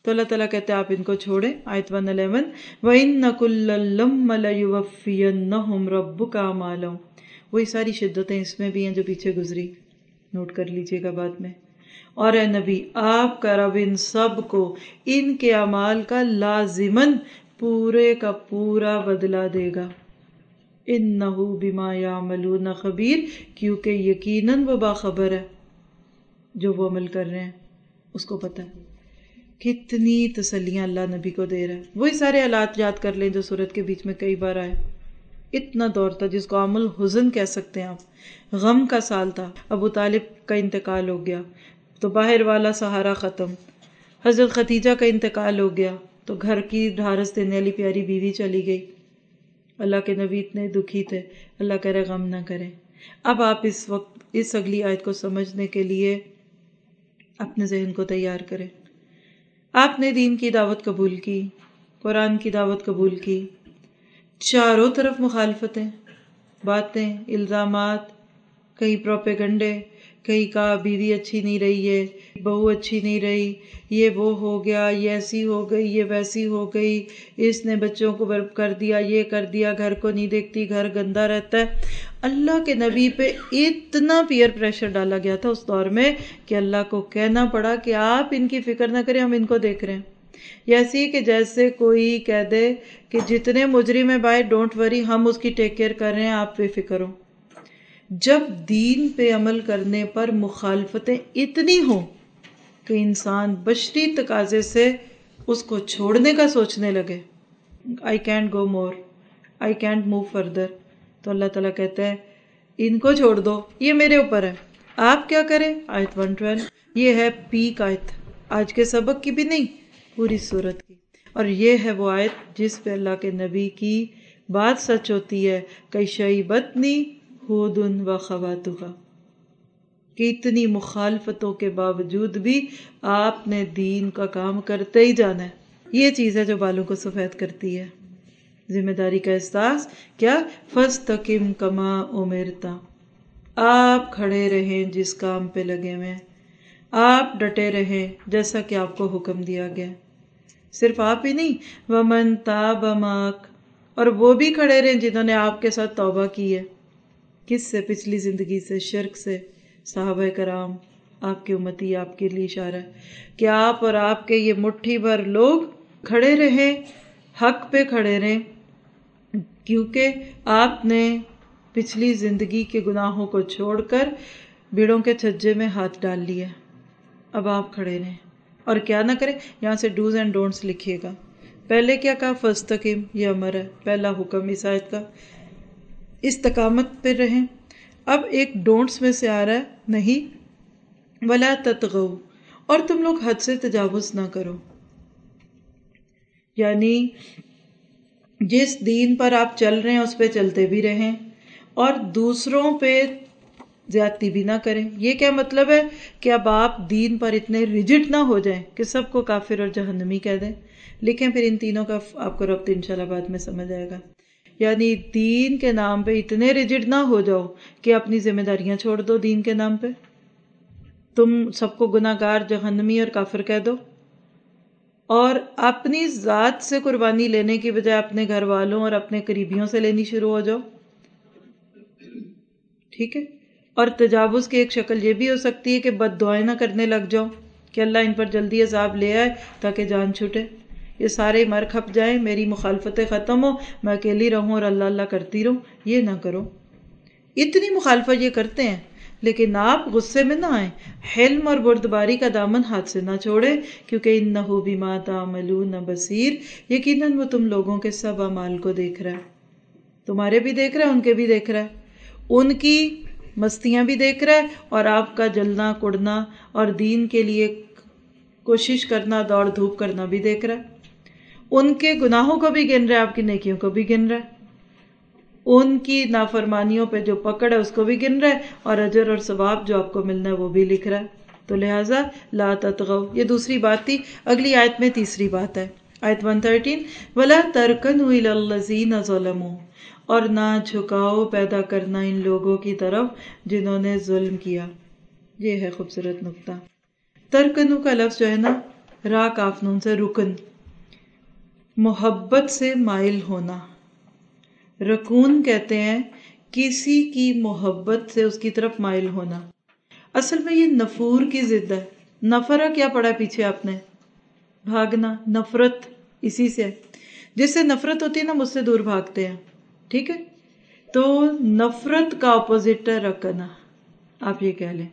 تو اللہ تعالیٰ کہتے ہیں آپ ان کو چھوڑیں. آیت 111 وَإِنَّ كُلًّا لَمَّ لَيُوَفِّيَنَّهُمْ رَبُّكَ أَعْمَالَهُمْ. وہی ساری شدتیں اس میں بھی ہیں جو پیچھے گزری، نوٹ کر لیجئے گا بعد میں. اور اے نبی آپ کا رب ان سب کو ان کے اعمال کا لازماً پورے کا پورا بدلہ دے گا. انہ بما یعملون خبیر، کیونکہ یقیناً وہ باخبر ہے جو وہ عمل کر رہے ہیں، اس کو پتہ ہے. کتنی تسلیاں اللہ نبی کو دے رہا ہے. وہی سارے حالات یاد کر لیں جو سورت کے بیچ میں کئی بار آئے. اتنا دور تھا جس کو عام الحزن کہہ سکتے ہیں آپ، غم کا سال تھا. ابو طالب کا انتقال ہو گیا تو باہر والا سہارا ختم. حضرت ختیجہ کا انتقال ہو گیا تو گھر کی ڈھارس دینے والی پیاری بیوی چلی گئی. اللہ کے نبی اتنے دکھی تھے. اللہ کہہ رہے غم نہ کریں. اب آپ اس وقت اس اگلی آیت کو سمجھنے کے لیے اپنے ذہن کو تیار کریں. آپ نے دین کی دعوت قبول کی، قرآن کی دعوت قبول کی، چاروں طرف مخالفتیں، باتیں، الزامات، کہیں پروپیگنڈے، کہیں کہا بیوی اچھی نہیں رہی ہے، بہو اچھی نہیں رہی، یہ وہ ہو گیا، یہ ایسی ہو گئی، یہ ویسی ہو گئی، اس نے بچوں کو برب کر دیا، یہ کر دیا، گھر کو نہیں دیکھتی، گھر گندا رہتا ہے. اللہ کے نبی پہ اتنا پیئر پریشر ڈالا گیا تھا اس دور میں کہ اللہ کو کہنا پڑا کہ آپ ان کی فکر نہ کریں، ہم ان کو دیکھ رہے ہیں. یہ ایسی کہ جیسے کوئی کہہ دے کہ جتنے مجرم ہیں بھائی ڈونٹ وری، ہم اس کی ٹیک کیئر کر رہے ہیں، آپ بے فکر ہو. جب دین پہ عمل کرنے پر مخالفتیں اتنی ہوں کہ انسان بشری تقاضے سے اس کو چھوڑنے کا سوچنے لگے، I can't go more, I can't move further، تو اللہ تعالیٰ کہتا ہے ان کو چھوڑ دو، یہ میرے اوپر ہے، آپ کیا کریں. آیت 112 یہ ہے پیک آیت، آج کے سبق کی بھی نہیں، پوری صورت کی. اور یہ ہے وہ آیت جس پہ اللہ کے نبی کی بات سچ ہوتی ہے کہ شیبتنی ہود و خواتها، کہ اتنی مخالفتوں کے باوجود بھی آپ نے دین کا کام کرتے ہی جانا ہے. یہ چیز ہے جو بالوں کو سفید کرتی ہے، ذمہ داری کا احساس. کیا فاستقم کما امرت، آپ کھڑے رہیں جس کام پہ لگے ہوئے ہیں، آپ ڈٹے رہیں جیسا کہ آپ کو حکم دیا گیا. صرف آپ ہی نہیں، ومن تاب معک، اور وہ بھی کھڑے رہیں جنہوں نے آپ کے ساتھ توبہ کی ہے. کس سے؟ پچھلی زندگی سے، شرک سے. صحابہ کرام آپ کے امتی، آپ کے لیے اشارہ ہے کہ آپ اور آپ کے یہ مٹھی بھر لوگ کھڑے رہیں، حق پہ کھڑے رہیں، کیونکہ آپ نے پچھلی زندگی کے گناہوں کو چھوڑ کر بیڑوں کے چھجے میں ہاتھ ڈال لیا. اب آپ کھڑے رہیں اور کیا نہ کریں. یہاں سے ڈوز اینڈ ڈونٹس لکھیے گا. پہلے کیا کہا؟ فاستقم، یہ امر ہے، پہلا حکم اس آیت کا، استقامت پہ رہیں. اب ایک ڈونٹس میں سے آ رہا ہے نہیں، ولا تطغوا، اور تم لوگ حد سے تجاوز نہ کرو. یعنی جس دین پر آپ چل رہے ہیں اس پہ چلتے بھی رہیں اور دوسروں پہ زیادتی بھی نہ کریں. یہ کیا مطلب ہے کہ اب آپ دین پر اتنے ریجڈ نہ ہو جائیں کہ سب کو کافر اور جہنمی کہہ دیں. لکھیں پھر ان تینوں کا آپ کو ربط انشاءاللہ بعد میں سمجھ آئے گا. یعنی دین کے نام پہ اتنے ریجڈ نہ ہو جاؤ کہ اپنی ذمہ داریاں چھوڑ دو دین کے نام پہ، تم سب کو گناہ گار، جہنمی اور کافر کہہ دو، اور اپنی ذات سے قربانی لینے کی بجائے اپنے گھر والوں اور اپنے قریبیوں سے لینی شروع ہو جاؤ. ٹھیک ہے. اور تجاوز کی ایک شکل یہ بھی ہو سکتی ہے کہ بد دعائیں نہ کرنے لگ جاؤ کہ اللہ ان پر جلدی عذاب لے آئے تاکہ جان چھوٹے، یہ سارے مر کھپ جائیں، میری مخالفتیں ختم ہو، میں اکیلی رہوں اور اللہ اللہ کرتی رہوں. یہ نہ کرو. اتنی مخالفت یہ کرتے ہیں لیکن آپ غصے میں نہ آئیں، حلم اور بردباری کا دامن ہاتھ سے نہ چھوڑیں، کیونکہ انہ بما تعملون بصیر، یقیناً وہ تم لوگوں کے سب اعمال کو دیکھ رہا ہے. تمہارے بھی دیکھ رہا ہے، ان کے بھی دیکھ رہا ہے، ان کی مستیاں بھی دیکھ رہا ہے اور آپ کا جلنا کڑنا اور دین کے لیے کوشش کرنا، دوڑ دھوپ کرنا بھی دیکھ رہا ہے. ان کے گناہوں کو بھی گن رہا ہے، آپ کی نیکیوں کو بھی گن رہا ہے، ان کی نافرمانیوں پہ جو پکڑ ہے اس کو بھی گن رہا ہے، اور اجر اور ثواب جو آپ کو ملنا ہے وہ بھی لکھ رہا ہے. تو لہٰذا لا تطغوا، یہ دوسری بات تھی. اگلی آیت میں تیسری بات ہے، آیت 113 وَلَا تَرْكَنُوا إِلَى الَّذِينَ ظَلَمُوا، اور نہ جھکاؤ پیدا کرنا ان لوگوں کی طرف جنہوں نے ظلم کیا. یہ ہے خوبصورت نقطہ. ترکنو کا لفظ جو ہے نا، را کاف نون سے رکن، محبت سے مائل ہونا. رکون کہتے ہیں کسی کی محبت سے اس کی طرف مائل ہونا. اصل میں یہ نفور کی ضد ہے. نفرہ کیا پڑھا پیچھے آپ نے؟ بھاگنا. نفرت اسی سے ہے. جس سے نفرت ہوتی ہے نا، مجھ سے دور بھاگتے ہیں. ٹھیک ہے، تو نفرت کا اپوزٹ ہے رکنا. آپ یہ کہہ لیں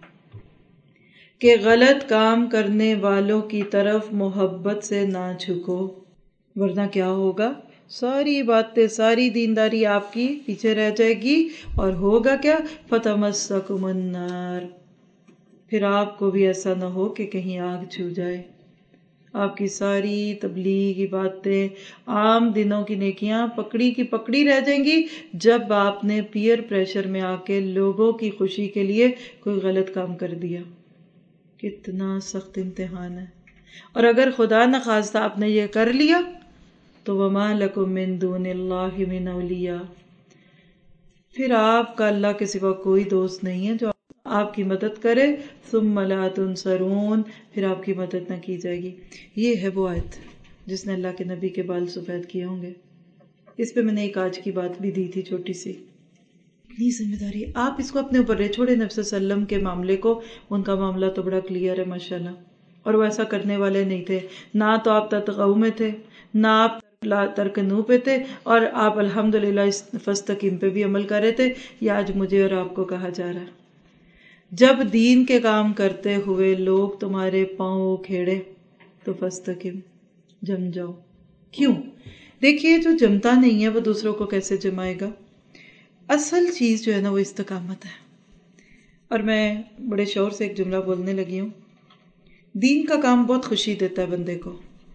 کہ غلط کام کرنے والوں کی طرف محبت سے نہ جھکو، ورنہ کیا ہوگا؟ ساری باتیں، ساری دینداری آپ کی پیچھے رہ جائے گی، اور ہوگا کیا؟ فَتَمَسَّكُمُ النَّارُ. پھر آپ کو بھی ایسا نہ ہو کہ کہیں آگ چھو جائے. آپ کی ساری تبلیغی باتیں، عام دنوں کی نیکیاں پکڑی کی پکڑی رہ جائیں گی جب آپ نے پیئر پریشر میں آ کے لوگوں کی خوشی کے لیے کوئی غلط کام کر دیا. کتنا سخت امتحان ہے. اور اگر خدا نخواستہ آپ نے یہ کر لیا تو وَمَا لَكُم مِّن دُونِ اللَّهِ مِنْ أَوْلِيَاءَ، پھر آپ کا اللہ کے سوا کوئی دوست نہیں ہے جو آپ کی مدد کرے. ثُمَّ لَا تُنصَرُونَ، پھر آپ کی مدد نہ کی جائے گی. یہ ہے وہ آیت جس نے اللہ کے نبی کے بال سفید کیے ہوں گے. اس پہ میں نے ایک آج کی بات بھی دی تھی چھوٹی سی. اتنی ذمہ داری آپ اس کو اپنے اوپر لے چھوڑے. نبی صلی اللہ علیہ وسلم کے معاملے کو، ان کا معاملہ تو بڑا کلیئر ہے ماشاءاللہ، اور وہ ایسا کرنے والے نہیں تھے. نہ تو آپ تطغو میں تھے، نہ آپ ترکنو پہ تھے، اور آپ الحمدللہ اس فاستقیم پہ بھی عمل کر رہے تھے. یہ آج مجھے اور آپ کو کہا جا رہا ہے. جب دین کے کام کرتے ہوئے لوگ تمہارے پاؤں کھیڑے تو فاستقم، جم جاؤ. کیوں؟ دیکھیے جو جمتا نہیں ہے وہ دوسروں کو کیسے جمائے گا؟ اصل چیز جو ہے نا وہ استقامت ہے. اور میں بڑے شور سے ایک جملہ بولنے لگی ہوں. دین کا کام بہت خوشی دیتا ہے بندے کو.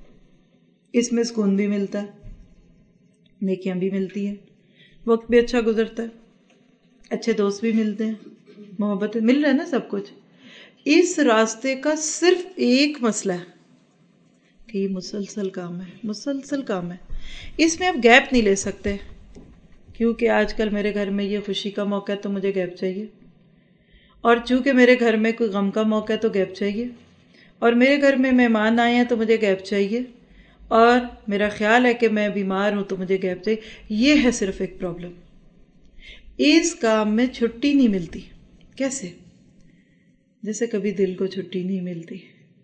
اس میں سکون بھی ملتا ہے، نیکیاں بھی ملتی ہیں، وقت بھی اچھا گزرتا ہے، اچھے دوست بھی ملتے ہیں، محبت مل رہا ہے نا، سب کچھ. اس راستے کا صرف ایک مسئلہ ہے کہ یہ مسلسل کام ہے. مسلسل کام ہے، اس میں آپ گیپ نہیں لے سکتے. کیونکہ آج کل میرے گھر میں یہ خوشی کا موقع ہے تو مجھے گیپ چاہیے، اور چونکہ میرے گھر میں کوئی غم کا موقع ہے تو گیپ چاہیے، اور میرے گھر میں مہمان آئے ہیں تو مجھے گیپ چاہیے، اور میرا خیال ہے کہ میں بیمار ہوں تو مجھے گیپ چاہیے. یہ ہے صرف ایک پرابلم. اس کام میں چھٹی نہیں ملتی. کیسے؟ جیسے کبھی دل کو چھٹی نہیں ملتی.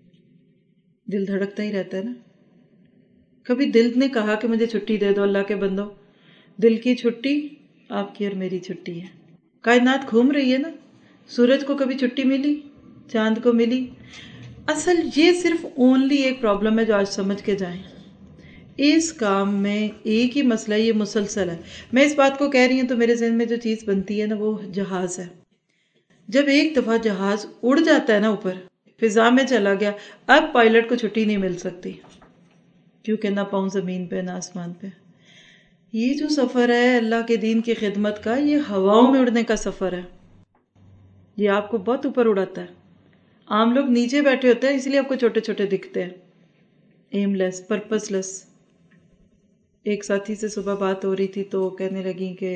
دل دھڑکتا ہی رہتا ہے نا. کبھی دل نے کہا کہ مجھے چھٹی دے دو اللہ کے بندو. دل کی چھٹی آپ کی اور میری چھٹی ہے. کائنات گھوم رہی ہے نا. سورج کو کبھی چھٹی ملی؟ چاند کو ملی؟ اصل یہ صرف اونلی ایک پرابلم ہے جو آج سمجھ کے جائیں. اس کام میں ایک ہی مسئلہ، یہ مسلسل ہے. میں اس بات کو کہہ رہی ہوں تو میرے ذہن میں جو چیز بنتی ہے نا وہ جہاز ہے. جب ایک دفعہ جہاز اڑ جاتا ہے نا اوپر، فضا میں چلا گیا، اب پائلٹ کو چھٹی نہیں مل سکتی، کیونکہ نہ پاؤں زمین پہ نہ آسمان پہ. یہ جو سفر ہے اللہ کے دین کی خدمت کا، یہ ہواؤں میں اڑنے کا سفر ہے. یہ آپ کو بہت اوپر اڑاتا ہے. عام لوگ نیچے بیٹھے ہوتے ہیں، اس لیے آپ کو چھوٹے چھوٹے دکھتے ہیں، ایم لیس، پرپس لیس. ایک ساتھی سے صبح بات ہو رہی تھی تو کہنے لگی کہ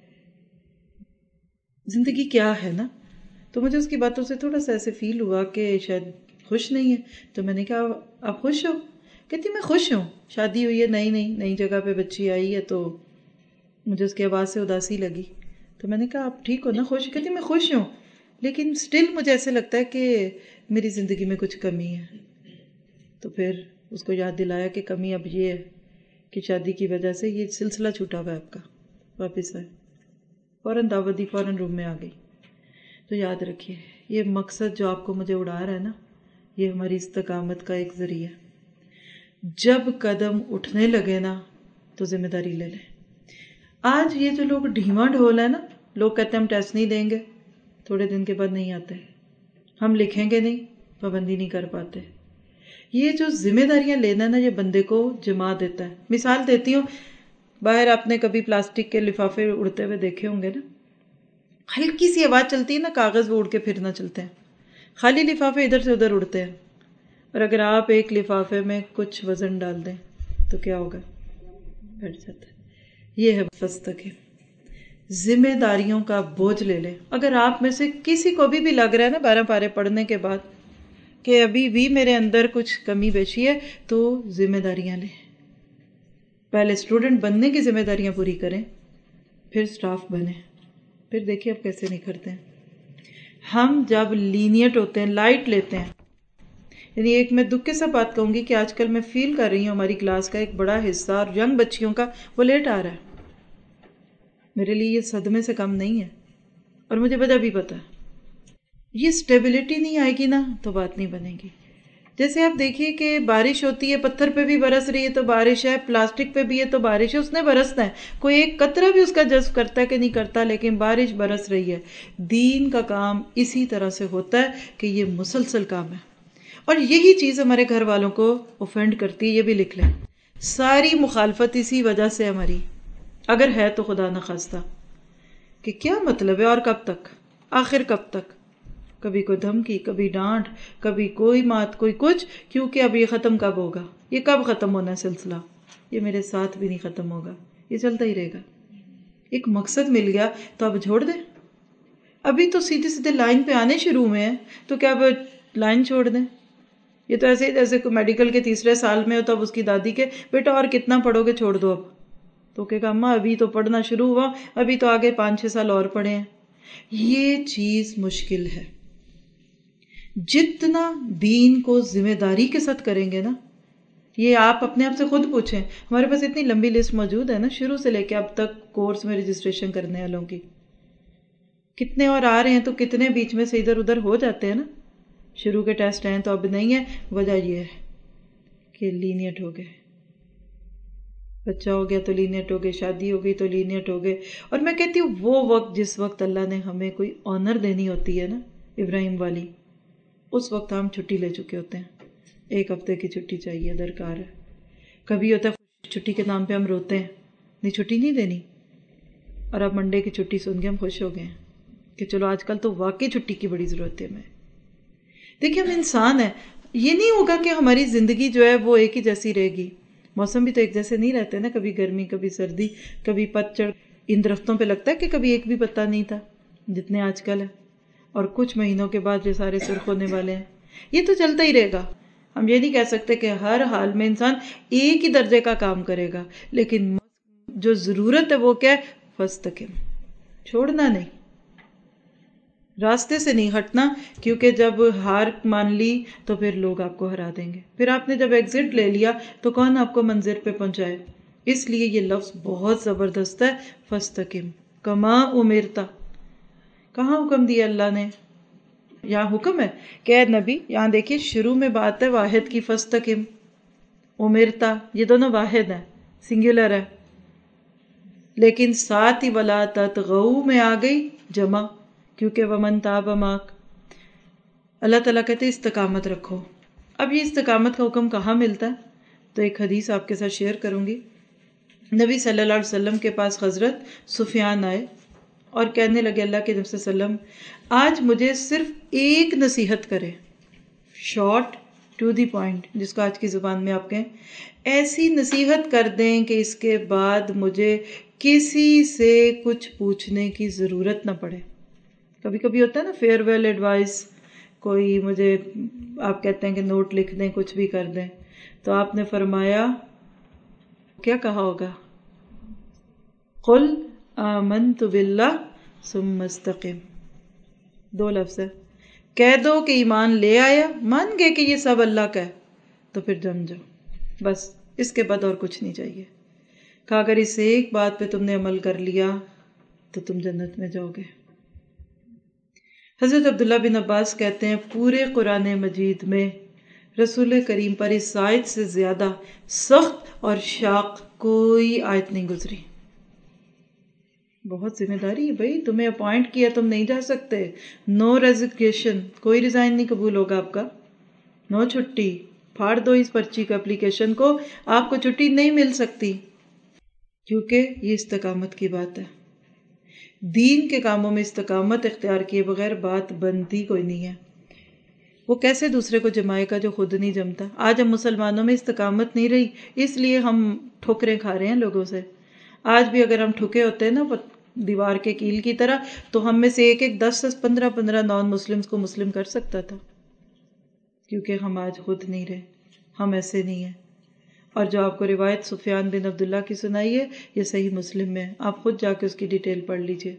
زندگی کیا ہے نا. تو مجھے اس کی باتوں سے تھوڑا سا ایسے فیل ہوا کہ شاید خوش نہیں ہے. تو میں نے کہا آپ خوش ہو؟ کہتی میں خوش ہوں، شادی ہوئی ہے، نئی جگہ پہ بچی آئی ہے، تو مجھے اس کی آواز سے اداسی لگی. تو میں نے کہا آپ ٹھیک ہو نا، خوش؟ کہتی میں خوش ہوں، لیکن سٹل مجھے ایسے لگتا ہے کہ میری زندگی میں کچھ کمی ہے. تو پھر اس کو یاد دلایا کہ کمی اب یہ ہے کہ شادی کی وجہ سے یہ سلسلہ چھوٹا ہوا ہے آپ کا. واپس آئے، فوراً دعوت دی، فوراً روم میں آ گئی. تو یاد رکھیے یہ مقصد جو آپ کو مجھے اڑا رہا ہے نا، یہ ہماری استقامت کا ایک ذریعہ. جب قدم اٹھنے لگے نا تو ذمہ داری لے لیں. آج یہ جو لوگ ڈھیما ڈھول ہے نا، لوگ کہتے ہیں ہم ٹیسٹ نہیں دیں گے، تھوڑے دن کے بعد نہیں آتے. ہم لکھیں گے نہیں، پابندی نہیں کر پاتے. یہ جو ذمہ داریاں لینا نا، یہ بندے کو جما دیتا ہے. مثال دیتی ہوں، باہر آپ نے کبھی پلاسٹک کے لفافے اڑتے ہوئے دیکھے ہوں گے نا. ہلکی سی آواز چلتی ہے نا، کاغذ وہ اڑ کے پھر نہ چلتے ہیں. خالی لفافے ادھر سے ادھر اڑتے ہیں. اور اگر آپ ایک لفافے میں کچھ وزن ڈال دیں تو کیا ہوگا؟ بیٹھ جاتا ہے. یہ ہے فاستقم. ذمہ داریوں کا بوجھ لے لیں. اگر آپ میں سے کسی کو بھی لگ رہا ہے نا 12 پارے پڑھنے کے بعد کہ ابھی بھی میرے اندر کچھ کمی بیشی ہے تو ذمہ داریاں لیں. پہلے اسٹوڈنٹ بننے کی ذمہ داریاں پوری کریں، پھر سٹاف بنیں، پھر دیکھیں اب کیسے نکھرتے ہیں. ہم جب لینیٹ ہوتے ہیں، لائٹ لیتے ہیں، یعنی ایک میں دکھ کے ساتھ بات کہوں گی کہ آج کل میں فیل کر رہی ہوں ہماری کلاس کا ایک بڑا حصہ اور ینگ بچیوں کا وہ لیٹ آ رہا ہے. میرے لیے یہ صدمے سے کم نہیں ہے اور مجھے وجہ بھی پتا ہے. یہ سٹیبلٹی نہیں آئے گی نا تو بات نہیں بنے گی. جیسے آپ دیکھیے کہ بارش ہوتی ہے، پتھر پہ بھی برس رہی ہے تو بارش ہے، پلاسٹک پہ بھی ہے تو بارش ہے، اس نے برسنا ہے. کوئی ایک قطرہ بھی اس کا جذب کرتا ہے کہ نہیں کرتا، لیکن بارش برس رہی ہے. دین کا کام اسی طرح سے ہوتا ہے کہ یہ مسلسل کام ہے. اور یہی چیز ہمارے گھر والوں کو اوفینڈ کرتی ہے. یہ بھی لکھ لیں، ساری مخالفت اسی وجہ سے ہماری، اگر ہے تو خدا نخواستہ، کہ کیا مطلب ہے اور کب تک، آخر کب تک. کبھی کوئی دھمکی، کبھی ڈانٹ، کبھی کوئی مات، کوئی کچھ، کیونکہ اب یہ ختم کب ہوگا، یہ کب ختم ہونا ہے سلسلہ. یہ میرے ساتھ بھی نہیں ختم ہوگا، یہ چلتا ہی رہے گا. ایک مقصد مل گیا تو اب چھوڑ دیں. ابھی تو سیدھے سیدھے لائن پہ آنے شروع میں ہیں تو کیا اب لائن چھوڑ دیں. یہ تو ایسے جیسے کوئی میڈیکل کے تیسرے سال میں ہو تو اب اس کی دادی کے بیٹا اور کتنا پڑھو گے، چھوڑ دو اب. تو کہ اماں ابھی تو پڑھنا شروع ہوا، ابھی تو آگے 5-6 سال اور پڑھے ہیں. یہ چیز مشکل ہے. جتنا دین کو ذمہ داری کے ساتھ کریں گے نا، یہ آپ اپنے آپ سے خود پوچھیں. ہمارے پاس اتنی لمبی لسٹ موجود ہے نا، شروع سے لے کے اب تک کورس میں رجسٹریشن کرنے والوں کی، کتنے اور آ رہے ہیں تو کتنے بیچ میں سے ادھر ادھر ہو جاتے ہیں نا. شروع کے ٹیسٹ ہیں تو اب نہیں ہے. وجہ یہ ہے کہ لینیٹ ہو گئے، بچہ ہو گیا تو لینیٹ ہو گئے، شادی ہو گئی تو لینیٹ ہو گئے. اور میں کہتی ہوں وہ وقت جس وقت اللہ نے ہمیں کوئی آنر دینی ہوتی ہے نا، ابراہیم والی، اس وقت ہم چھٹی لے چکے ہوتے ہیں. 1 ہفتے کی چھٹی چاہیے، درکار ہے. کبھی ہوتا ہے چھٹی کے نام پہ ہم روتے ہیں، نہیں چھٹی نہیں دینی. اور اب منڈے کی چھٹی سن کے ہم خوش ہو گئے ہیں کہ چلو آج کل تو واقعی چھٹی کی بڑی ضرورت ہے ہمیں. دیکھیے ہم انسان ہیں، یہ نہیں ہوگا کہ ہماری زندگی جو ہے وہ ایک ہی جیسی رہے گی. موسم بھی تو ایک جیسے نہیں رہتے نا، کبھی گرمی، کبھی سردی، کبھی پتجھڑ. ان درختوں پہ لگتا ہے کہ کبھی ایک بھی پتا نہیں تھا جتنے آج کل ہے، اور کچھ مہینوں کے بعد جو سارے سرخ ہونے والے ہیں. یہ تو چلتا ہی رہے گا. ہم یہ نہیں کہہ سکتے کہ ہر حال میں انسان ایک ہی درجے کا کام کرے گا، لیکن جو ضرورت ہے وہ کیا ہے؟ فاستقم، چھوڑنا نہیں، راستے سے نہیں ہٹنا. کیونکہ جب ہار مان لی تو پھر لوگ آپ کو ہرا دیں گے. پھر آپ نے جب ایگزٹ لے لیا تو کون آپ کو منزل پہ پہنچائے. اس لیے یہ لفظ بہت زبردست ہے، فاستقم کما امرتا. کہاں حکم دیا اللہ نے؟ یہاں حکم ہے کہ اے نبی، یہاں دیکھیے شروع میں بات ہے واحد کی، فاستقم، امرتا، یہ دونوں واحد ہیں، سنگولر ہے. لیکن ساتھ ہی ولا تطغوا میں آ گئی جمع، کیونکہ ومن تاب معک. اللہ تعالیٰ کہتے استقامت رکھو. اب یہ استقامت کا حکم کہاں ملتا ہے؟ تو ایک حدیث آپ کے ساتھ شیئر کروں گی. نبی صلی اللہ علیہ وسلم کے پاس حضرت سفیان آئے اور کہنے لگے اللہ کے نبی صلی اللہ علیہ وسلم آج مجھے صرف ایک نصیحت کرے، شارٹ ٹو دی پوائنٹ، جس کو آج کی زبان میں آپ کہیں، ایسی نصیحت کر دیں کہ اس کے بعد مجھے کسی سے کچھ پوچھنے کی ضرورت نہ پڑے. کبھی کبھی ہوتا ہے نا فیئر ویل ایڈوائس، کوئی مجھے آپ کہتے ہیں کہ نوٹ لکھ دیں، کچھ بھی کر دیں، تو آپ نے فرمایا کیا کہا ہوگا؟ قل آمنت باللہ ثم استقم. 2 لفظ ہے. کہہ دو کہ ایمان لے آیا، مان گئے کہ یہ سب اللہ کا ہے، تو پھر جم جاؤ، بس اس کے بعد اور کچھ نہیں چاہیے. کہا اگر اس ایک بات پہ تم نے عمل کر لیا تو تم جنت میں جاؤ گے. حضرت عبداللہ بن عباس کہتے ہیں پورے قرآن مجید میں رسول کریم پر اس آیت سے زیادہ سخت اور شاق کوئی آیت نہیں گزری. بہت ذمہ داری ہے بھائی، تمہیں اپوائنٹ کیا، تم نہیں جا سکتے. نو ریزگنیشن، کوئی ریزائن نہیں قبول ہوگا آپ کا. نو چھٹی، پھاڑ دو اس پرچی کو، اپلیکیشن کو، آپ کو چھٹی نہیں مل سکتی. کیونکہ یہ استقامت کی بات ہے. دین کے کاموں میں استقامت اختیار کیے بغیر بات بنتی کوئی نہیں ہے. وہ کیسے دوسرے کو جمائے گا جو خود نہیں جمتا؟ آج ہم مسلمانوں میں استقامت نہیں رہی، اس لیے ہم ٹھوکریں کھا رہے ہیں لوگوں سے. آج بھی اگر ہم ٹھکے ہوتے ہیں نا دیوار کے کیل کی طرح، تو ہم میں سے ایک 10 15 نان مسلمز کو مسلم کر سکتا تھا. کیونکہ ہم آج خود نہیں رہے، ہم ایسے نہیں ہیں۔ اور جو آپ کو روایت سفیان بن عبداللہ کی سنائی ہے یہ صحیح مسلم میں ہے، آپ خود جا کے اس کی ڈیٹیل پڑھ لیجئے۔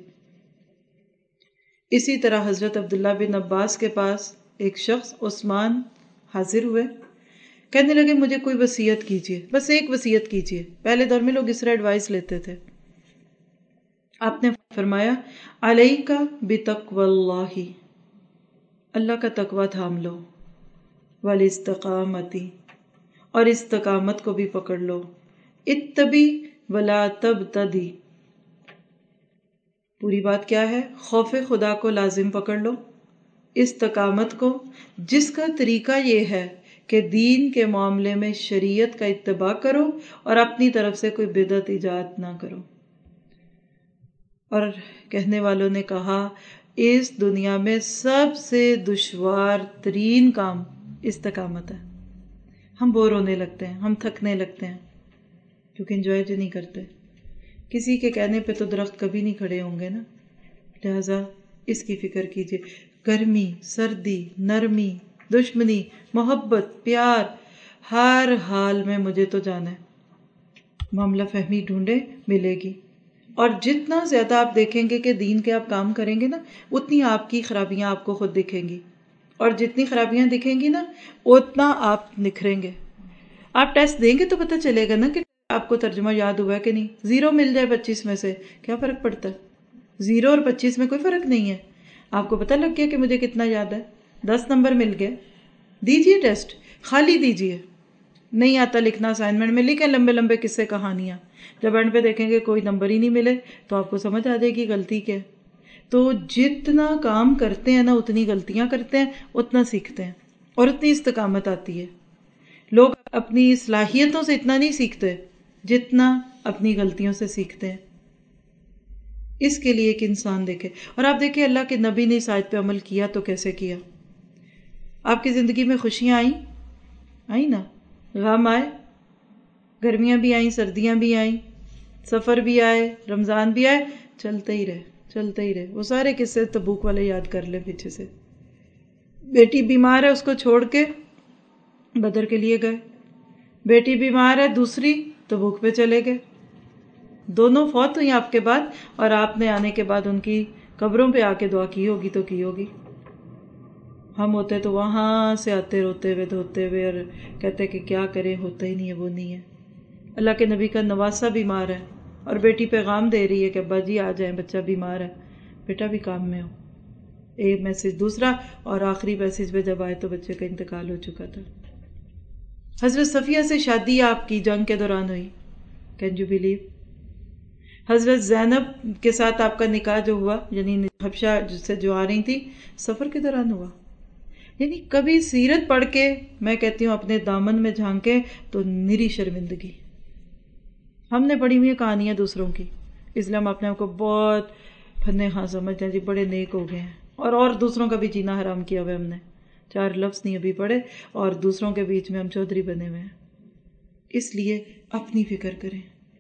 اسی طرح حضرت عبداللہ بن عباس کے پاس ایک شخص عثمان حاضر ہوئے، کہنے لگے مجھے کوئی وصیت کیجیے، بس ایک وصیت کیجیے۔ پہلے دور میں لوگ اس طرح ایڈوائس لیتے تھے۔ آپ نے فرمایا علیک بتقوی اللہ، اللہ کا تقوی تھام لو، والاستقامت، اور استقامت کو بھی پکڑ لو، اتبی ولا تبتدی، پوری بات کیا ہے؟ خوف خدا کو لازم پکڑ لو، استقامت کو، جس کا طریقہ یہ ہے کہ دین کے معاملے میں شریعت کا اتباع کرو اور اپنی طرف سے کوئی بدعت ایجاد نہ کرو۔ اور کہنے والوں نے کہا اس دنیا میں سب سے دشوار ترین کام استقامت ہے۔ ہم بور ہونے لگتے ہیں، ہم تھکنے لگتے ہیں، کیونکہ انجوائے جو نہیں کرتے۔ کسی کے کہنے پہ تو درخت کبھی نہیں کھڑے ہوں گے نا، لہذا اس کی فکر کیجیے۔ گرمی، سردی، نرمی، دشمنی، محبت، پیار، ہر حال میں مجھے تو جانا ہے۔ معاملہ فہمی ڈھونڈے، ملے گی۔ اور جتنا زیادہ آپ دیکھیں گے کہ دین کے آپ کام کریں گے نا، اتنی آپ کی خرابیاں آپ کو خود دکھیں گی، اور جتنی خرابیاں دکھیں گی نا اتنا آپ نکھریں گے۔ آپ ٹیسٹ دیں گے تو پتہ چلے گا نا کہ آپ کو ترجمہ یاد ہوا ہے کہ نہیں۔ 0 مل جائے 25 میں سے کیا فرق پڑتا ہے؟ 0 اور 25 میں کوئی فرق نہیں ہے۔ آپ کو پتہ لگ گیا کہ مجھے کتنا یاد ہے، 10 نمبر مل گئے۔ دیجئے ٹیسٹ، خالی دیجئے۔ نہیں آتا لکھنا اسائنمنٹ میں لکھیں لمبے لمبے قصے کہانیاں، جب اینڈ پہ دیکھیں گے کوئی نمبر ہی نہیں ملے تو آپ کو سمجھ آ جائے گی غلطی کیا ہے۔ تو جتنا کام کرتے ہیں نا اتنی غلطیاں کرتے ہیں، اتنا سیکھتے ہیں اور اتنی استقامت آتی ہے۔ لوگ اپنی صلاحیتوں سے اتنا نہیں سیکھتے جتنا اپنی غلطیوں سے سیکھتے ہیں۔ اس کے لیے ایک انسان دیکھے، اور آپ دیکھیں اللہ کے نبی نے اس آیت پہ عمل کیا تو کیسے کیا۔ آپ کی زندگی میں خوشیاں آئیں نا، غم آئے، گرمیاں بھی آئیں، سردیاں بھی آئیں، سفر بھی آئے، رمضان بھی آئے، چلتے ہی رہے۔ وہ سارے قصے تبوک والے یاد کر لیں پیچھے سے۔ بیٹی بیمار ہے، اس کو چھوڑ کے بدر کے لیے گئے، بیٹی بیمار ہے دوسری تبوک پہ چلے گئے، دونوں فوت ہوئی آپ کے بعد، اور آپ نے آنے کے بعد ان کی قبروں پہ آ کے دعا کی ہوگی تو کی ہوگی۔ ہم ہوتے تو وہاں سے آتے روتے ہوئے دھوتے ہوئے اور کہتے کہ کیا کریں، ہوتا ہی نہیں ہے، وہ نہیں ہے۔ اللہ کے نبی کا نواسہ بیمار ہے اور بیٹی پیغام دے رہی ہے کہ ابا جی آ جائیں، بچہ بیمار ہے، بیٹا بھی کام میں ہو۔ ایک میسج دوسرا، اور آخری میسج پہ جب آئے تو بچے کا انتقال ہو چکا تھا۔ حضرت صفیہ سے شادی آپ کی جنگ کے دوران ہوئی، کین یو بلیو؟ حضرت زینب کے ساتھ آپ کا نکاح جو ہوا، یعنی حبشہ سے جو آ رہی تھی، سفر کے دوران ہوا۔ یعنی کبھی سیرت پڑھ کے میں کہتی ہوں اپنے دامن میں جھانکے تو نری شرمندگی۔ ہم نے پڑھی ہوئی کہانیاں دوسروں کی، اس لیے ہم اپنے آپ کو بہت فن خاں سمجھتے ہیں، جی بڑے نیک ہو گئے ہیں، اور دوسروں کا بھی جینا حرام کیا ہوا ہے ہم نے، 4 لفظ نہیں ابھی پڑھے اور دوسروں کے بیچ میں ہم چودھری بنے ہوئے ہیں۔ اس لیے اپنی فکر کریں۔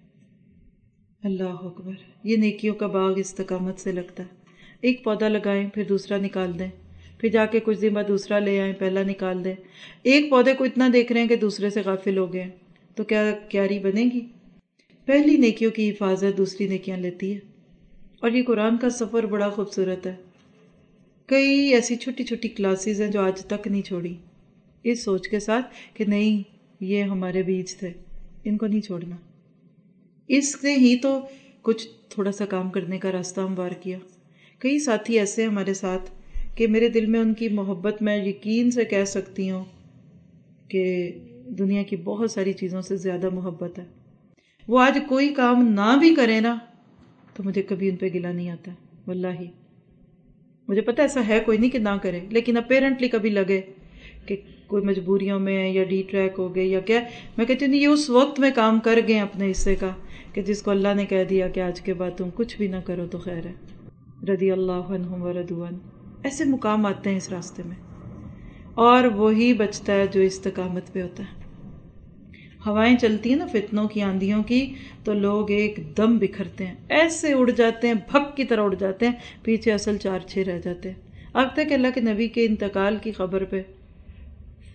اللہ اکبر، یہ نیکیوں کا باغ استقامت سے لگتا ہے۔ ایک پودا لگائیں پھر دوسرا نکال دیں، پھر جا کے کچھ دن بعد دوسرا لے آئیں، پہلا نکال دیں۔ ایک پودے کو اتنا دیکھ رہے ہیں کہ دوسرے سے غافل ہو گئے تو کیا کیاری بنے گی؟ پہلی نیکیوں کی حفاظت دوسری نیکیاں لیتی ہے۔ اور یہ قرآن کا سفر بڑا خوبصورت ہے۔ کئی ایسی چھوٹی چھوٹی کلاسز ہیں جو آج تک نہیں چھوڑی، اس سوچ کے ساتھ کہ نہیں یہ ہمارے بیج تھے، ان کو نہیں چھوڑنا۔ اس نے ہی تو کچھ تھوڑا سا کام کرنے کا راستہ ہموار کیا۔ کئی ساتھی ایسے ہیں ہمارے ساتھ کہ میرے دل میں ان کی محبت میں یقین سے کہہ سکتی ہوں کہ دنیا کی بہت ساری چیزوں سے زیادہ محبت ہے۔ وہ آج کوئی کام نہ بھی کرے نا تو مجھے کبھی ان پہ گلہ نہیں آتا، واللہ مجھے پتہ ایسا ہے کوئی نہیں کہ نہ کرے، لیکن اپیرنٹلی کبھی لگے کہ کوئی مجبوریوں میں یا ڈی ٹریک ہو گئے یا کیا، میں کہتی ہوں یہ اس وقت میں کام کر گئے اپنے حصے کا کہ جس کو اللہ نے کہہ دیا کہ آج کے بعد تم کچھ بھی نہ کرو تو خیر ہے، رضی اللہ عنہم ورضوا عنہ۔ ایسے مقام آتے ہیں اس راستے میں، اور وہی بچتا ہے جو استقامت پہ ہوتا ہے۔ ہوائیں چلتی ہیں نا فتنوں کی، آندھیوں کی، تو لوگ ایک دم بکھرتے ہیں، ایسے اڑ جاتے ہیں، بھگ کی طرح اڑ جاتے ہیں، پیچھے اصل 4-6 رہ جاتے ہیں۔ اب تک اللہ کے نبی کے انتقال کی خبر پہ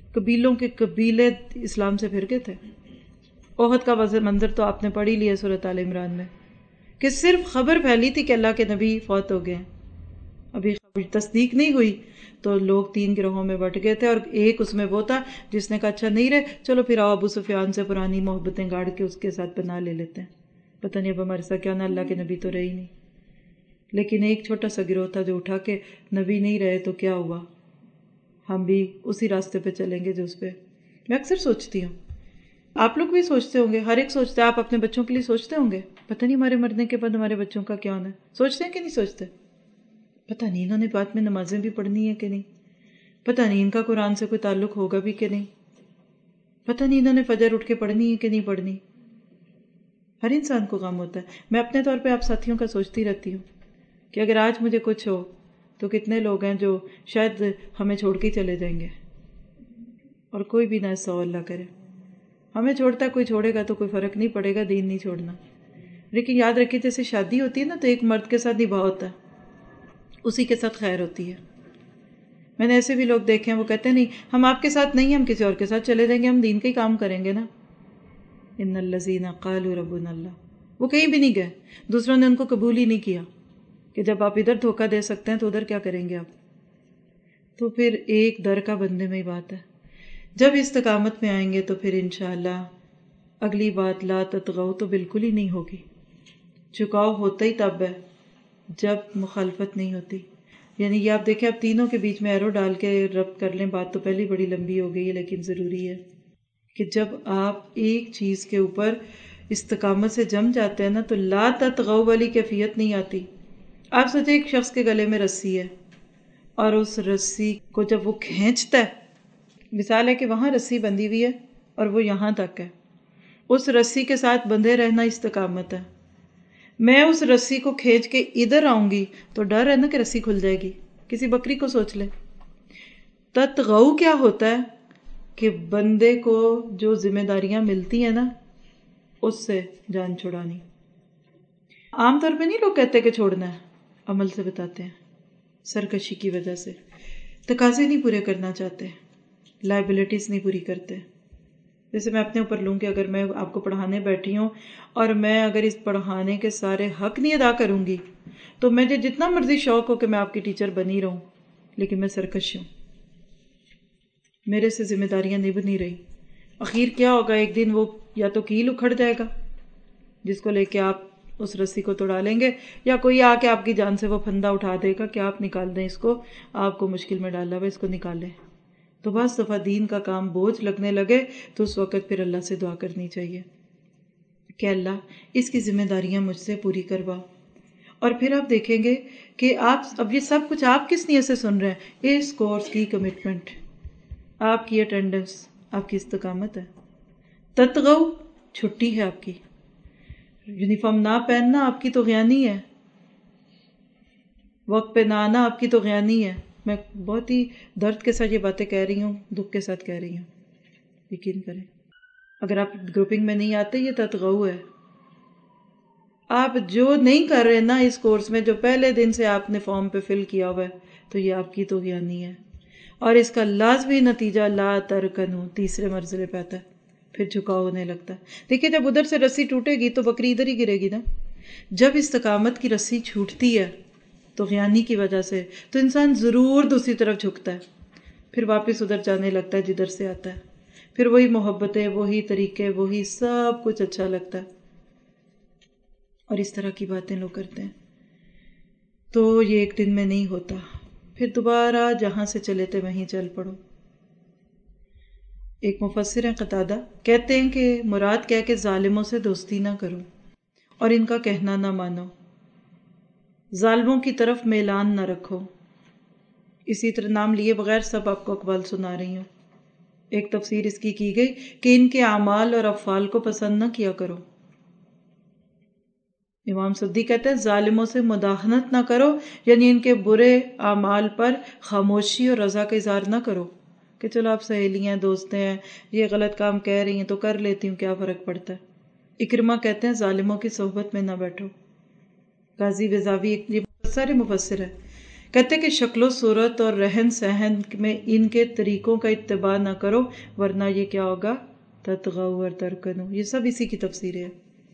قبیلوں کے قبیلے اسلام سے پھر گئے تھے. احد کا منظر تو آپ نے پڑھ ہی لیا سورۃ آل عمران میں کہ صرف خبر پھیلی تھی کہ اللہ کے نبی فوت ہو گئے ہیں، ابھی تصدیق نہیں ہوئی تو لوگ 3 گروہوں میں بٹ گئے تھے، اور ایک اس میں وہ تھا جس نے کہا اچھا نہیں رہے، چلو پھر آؤ ابو سفیان سے پرانی محبتیں گاڑ کے اس کے ساتھ پناہ لے لیتے ہیں، پتہ نہیں اب ہمارے ساتھ کیا نہ، اللہ کے نبی تو رہے ہی نہیں. لیکن ایک چھوٹا سا گروہ تھا جو اٹھا کہ نبی نہیں رہے تو کیا ہوا، ہم بھی اسی راستے پہ چلیں گے جو اس پہ. میں اکثر سوچتی ہوں، آپ لوگ بھی سوچتے ہوں گے، ہر ایک سوچتے ہیں، آپ اپنے بچوں کے لیے سوچتے ہوں گے پتہ نہیں ہمارے مرنے کے بعد ہمارے بچوں کا کیا ہونا ہے. سوچتے ہیں کہ نہیں سوچتے؟ پتہ نہیں انہوں نے بعد میں نمازیں بھی پڑھنی ہے کہ نہیں، پتہ نہیں ان کا قرآن سے کوئی تعلق ہوگا بھی کہ نہیں، پتہ نہیں انہوں نے فجر اٹھ کے پڑھنی ہے کہ نہیں پڑھنی. ہر انسان کو غم ہوتا ہے. میں اپنے طور پہ آپ ساتھیوں کا سوچتی رہتی ہوں کہ اگر آج مجھے کچھ ہو تو کتنے لوگ ہیں جو شاید ہمیں چھوڑ کے ہی چلے جائیں گے، اور کوئی بھی نہ ایسا اللہ کرے. ہمیں چھوڑتا ہے کوئی چھوڑے گا تو کوئی فرق نہیں پڑے گا، دین نہیں چھوڑنا. لیکن یاد رکھیے جیسے شادی ہوتی ہے نا تو ایک مرد کے ساتھ نباہ ہوتا ہے، اسی کے ساتھ خیر ہوتی ہے. میں نے ایسے بھی لوگ دیکھے ہیں وہ کہتے ہیں نہیں ہم آپ کے ساتھ نہیں، ہم کسی اور کے ساتھ چلے جائیں گے، ہم دین کا ہی کام کریں گے نا. ان الذین قالوا ربنا اللہ، وہ کہیں بھی نہیں گئے، دوسروں نے ان کو قبول ہی نہیں کیا کہ جب آپ ادھر دھوکہ دے سکتے ہیں تو ادھر کیا کریں گے آپ. تو پھر ایک در کا بندے میں ہی بات ہے. جب استقامت میں آئیں گے تو پھر انشاءاللہ اگلی بات لا تطغوا تو بالکل ہی نہیں ہوگی. جھکاؤ ہوتا ہی تب ہے جب مخالفت نہیں ہوتی. یعنی یہ آپ دیکھیں آپ تینوں کے بیچ میں ایرو ڈال کے ربط کر لیں، بات تو پہلی بڑی لمبی ہو گئی ہے، لیکن ضروری ہے کہ جب آپ ایک چیز کے اوپر استقامت سے جم جاتے ہیں نا تو لا تطغوا والی کیفیت نہیں آتی. آپ سوچیں ایک شخص کے گلے میں رسی ہے اور اس رسی کو جب وہ کھینچتا ہے، مثال ہے کہ وہاں رسی بندھی ہوئی ہے اور وہ یہاں تک ہے، اس رسی کے ساتھ بندھے رہنا استقامت ہے. میں اس رسی کو کھینچ کے ادھر آؤں گی تو ڈر ہے نا کہ رسی کھل جائے گی. کسی بکری کو سوچ لے. تطغوا کیا ہوتا ہے کہ بندے کو جو ذمہ داریاں ملتی ہیں نا اس سے جان چھڑانی. عام طور پہ نہیں لوگ کہتے کہ چھوڑنا ہے، عمل سے بتاتے ہیں. سرکشی کی وجہ سے تقاضے نہیں پورے کرنا چاہتے، لائبلٹیز نہیں پوری کرتے. جیسے میں اپنے اوپر لوں کہ اگر میں آپ کو پڑھانے بیٹھی ہوں اور میں اگر اس پڑھانے کے سارے حق نہیں ادا کروں گی تو مجھے جتنا مرضی شوق ہو کہ میں آپ کی ٹیچر بنی رہوں، لیکن میں سرکش ہوں، میرے سے ذمہ داریاں نبھ نہیں رہی. اخیر کیا ہوگا، ایک دن وہ یا تو کیل اکھڑ جائے گا جس کو لے کے آپ اس رسی کو توڑا لیں گے، یا کوئی آ کے آپ کی جان سے وہ پھندا اٹھا دے گا کہ آپ نکال دیں اس کو، آپ کو مشکل میں ڈالا ہوا اس کو نکالیں. تو بس دفعہ دین کا کام بوجھ لگنے لگے تو اس وقت پھر اللہ سے دعا کرنی چاہیے کہ اللہ اس کی ذمہ داریاں مجھ سے پوری کروا. اور پھر آپ دیکھیں گے کہ آپ اب یہ سب کچھ آپ کس نیت سے سن رہے ہیں، اس کورس کی کمٹمنٹ، آپ کی اٹینڈنس، آپ کی استقامت ہے. تطغوا چھٹی ہے آپ کی، یونیفارم نہ پہننا آپ کی طغیانی ہے، وقت پہ نہ آنا آپ کی طغیانی ہے. میں بہت ہی درد کے ساتھ یہ باتیں کہہ رہی ہوں، دکھ کے ساتھ کہہ رہی ہوں، یقین کریں. اگر آپ گروپنگ میں نہیں آتے یہ تطغوا ہے. آپ جو نہیں کر رہے نا اس کورس میں، جو پہلے دن سے آپ نے فارم پہ فل کیا ہوا ہے، تو یہ آپ کی طغیانی ہے. اور اس کا لازمی نتیجہ لا ترکنو تیسرے مرحلے پہ آتا ہے، پھر جھکاؤ ہونے لگتا ہے. دیکھیے جب ادھر سے رسی ٹوٹے گی تو بکری ادھر ہی گرے گی نا. جب استقامت کی رسی چھوٹتی ہے طغیانی کی وجہ سے تو انسان ضرور دوسری طرف جھکتا ہے، پھر واپس ادھر جانے لگتا ہے جدھر سے آتا ہے، پھر وہی محبتیں، وہی طریقے، وہی سب کچھ اچھا لگتا ہے. اور اس طرح کی باتیں لوگ کرتے ہیں. تو یہ ایک دن میں نہیں ہوتا، پھر دوبارہ جہاں سے چلے تھے وہیں چل پڑو. ایک مفسر ہیں قتادہ، کہتے ہیں کہ مراد کہہ کے ظالموں سے دوستی نہ کرو اور ان کا کہنا نہ مانو، ظالموں کی طرف میلان نہ رکھو. اسی طرح نام لیے بغیر سب آپ کو اقوال سنا رہی ہوں. ایک تفسیر اس کی گئی کہ ان کے اعمال اور افعال کو پسند نہ کیا کرو. امام سدی کہتے ہیں ظالموں سے مداہنت نہ کرو، یعنی ان کے برے اعمال پر خاموشی اور رضا کا اظہار نہ کرو کہ چلو آپ سہیلیاں دوستیں ہیں، یہ غلط کام کہہ رہی ہیں تو کر لیتی ہوں، کیا فرق پڑتا ہے. اکرمہ کہتے ہیں ظالموں کی صحبت میں نہ بیٹھو. قاضی وزاوی یہ سارے مفسر ہے کہتے کہ شکل و صورت اور رہن سہن میں ان کے طریقوں کا اتباع نہ کرو ورنہ یہ کیا ہوگا، تطغوا اور ترکنو. یہ سب اسی کی تفسیر ہے.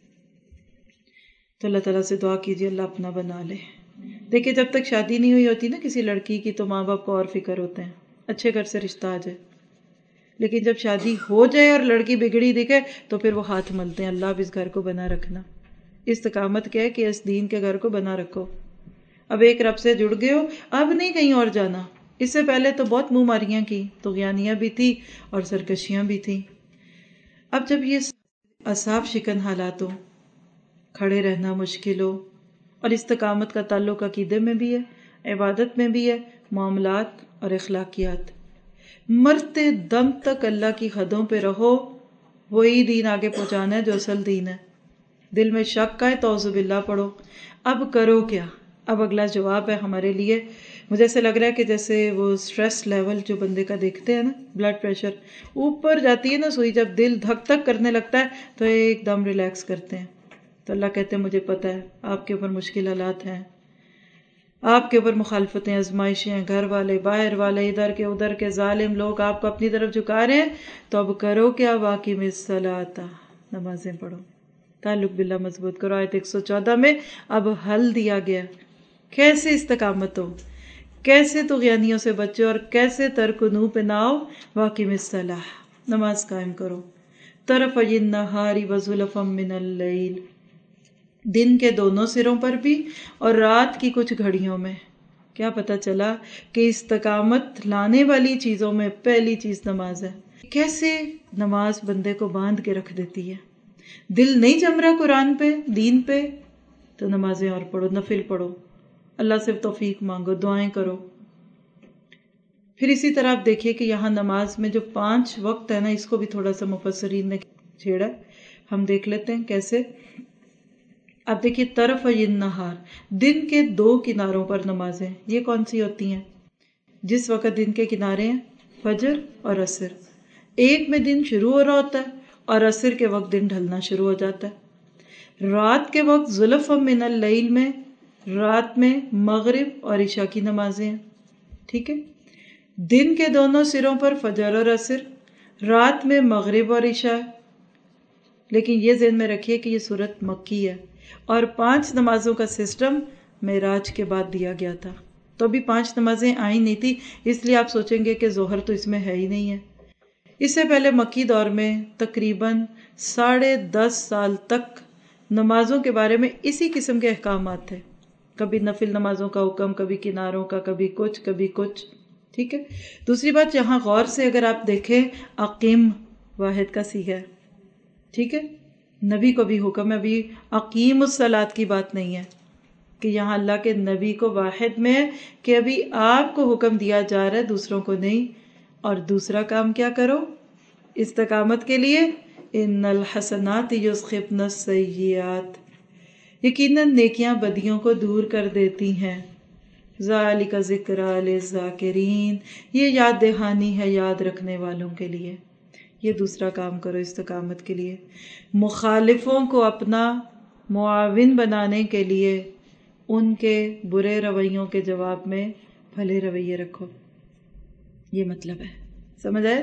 تو اللہ تعالیٰ سے دعا کیجیے اللہ اپنا بنا لے. دیکھیں جب تک شادی نہیں ہوئی ہوتی نا کسی لڑکی کی تو ماں باپ کو اور فکر ہوتے ہیں اچھے گھر سے رشتہ آ جائے، لیکن جب شادی ہو جائے اور لڑکی بگڑی دکھے تو پھر وہ ہاتھ ملتے ہیں، اللہ اب اس گھر کو بنا رکھنا. استقامت کیا ہے کہ اس دین کے گھر کو بنا رکھو. اب ایک رب سے جڑ گئے ہو، اب نہیں کہیں اور جانا. اس سے پہلے تو بہت منہ ماریاں کی، طغیانیاں بھی تھی اور سرکشیاں بھی تھیں. اب جب یہ اصحاب شکن حالات ہو، کھڑے رہنا مشکل ہو، اور استقامت کا تعلق عقیدے میں بھی ہے، عبادت میں بھی ہے، معاملات اور اخلاقیات، مرتے دم تک اللہ کی حدوں پہ رہو. وہی دین آگے پہنچانا ہے جو اصل دین ہے. دل میں شک کا ہے تو اعوذ باللہ پڑھو. اب کرو کیا؟ اب اگلا جواب ہے ہمارے لیے. مجھے ایسے لگ رہا ہے کہ جیسے وہ سٹریس لیول جو بندے کا دیکھتے ہیں نا، بلڈ پریشر اوپر جاتی ہے نا سوئی، جب دل دھک دھک کرنے لگتا ہے تو ایک دم ریلیکس کرتے ہیں. تو اللہ کہتے ہیں مجھے پتہ ہے آپ کے اوپر مشکل حالات ہیں، آپ کے اوپر مخالفتیں، آزمائشیں، گھر والے، باہر والے، ادھر کے ادھر کے ظالم لوگ آپ کو اپنی طرف جھکا رہے ہیں. تو اب کرو کیا؟ واقعی الصلاۃ، نمازیں پڑھو، تعلق باللہ مضبوط کرو. آیت 114 میں اب حل دیا گیا کیسے استقامت ہو، کیسے طغیانیوں سے بچو اور کیسے ترکنو پہ نہ ہو. واقعی الصلاۃ، نماز قائم کرو. طرفی النہار وزلفا من اللیل، دن کے دونوں سروں پر بھی اور رات کی کچھ گھڑیوں میں. کیا پتہ چلا کہ استقامت لانے والی چیزوں میں پہلی چیز نماز ہے. کیسے نماز بندے کو باندھ کے رکھ دیتی ہے. دل نہیں جم رہا قرآن پہ، دین پہ، تو نمازیں اور پڑھو، نفل پڑھو، اللہ سے توفیق مانگو، دعائیں کرو. پھر اسی طرح آپ دیکھیے کہ یہاں نماز میں جو 5 وقت ہے نا، اس کو بھی تھوڑا سا مفسرین نے چھیڑا. ہم دیکھ لیتے ہیں کیسے. اب دیکھیے طرفی النہار، دن کے 2 کناروں پر نمازیں. یہ کون سی ہوتی ہیں؟ جس وقت دن کے کنارے ہیں فجر اور عصر. ایک میں دن شروع ہو رہا ہوتا ہے اور عصر کے وقت دن ڈھلنا شروع ہو جاتا ہے. رات کے وقت زلفا من اللیل میں، رات میں مغرب اور عشاء کی نمازیں ہیں. ٹھیک ہے. دن کے دونوں سروں پر فجر اور عصر، رات میں مغرب اور عشاء. لیکن یہ ذہن میں رکھیے کہ یہ صورت مکی ہے اور 5 نمازوں کا سسٹم معراج کے بعد دیا گیا تھا. تو ابھی 5 نمازیں آئی نہیں تھی، اس لیے آپ سوچیں گے کہ ظہر تو اس میں ہے ہی نہیں ہے. اس سے پہلے مکی دور میں تقریباً 10.5 سال تک نمازوں کے بارے میں اسی قسم کے احکامات تھے. کبھی نفل نمازوں کا حکم، کبھی کناروں کا، کبھی کچھ کبھی کچھ. ٹھیک ہے. دوسری بات یہاں غور سے اگر آپ دیکھیں، اقیم واحد کا صیغہ ہے. ٹھیک ہے. نبی کو بھی حکم ہے، ابھی اقیم الصلاۃ کی بات نہیں ہے کہ یہاں اللہ کے نبی کو واحد میں ہے کہ ابھی آپ کو حکم دیا جا رہا ہے، دوسروں کو نہیں. اور دوسرا کام کیا کرو استقامت کے لیے؟ ان الحسنات یذھبن السیئات، یقیناً نیکیاں بدیوں کو دور کر دیتی ہیں. ذالک ذکریٰ للذاکرین، یہ یاد دہانی ہے یاد رکھنے والوں کے لیے. یہ دوسرا کام کرو استقامت کے لیے. مخالفوں کو اپنا معاون بنانے کے لیے ان کے برے رویوں کے جواب میں بھلے رویے رکھو. یہ مطلب ہے. سمجھ آئے؟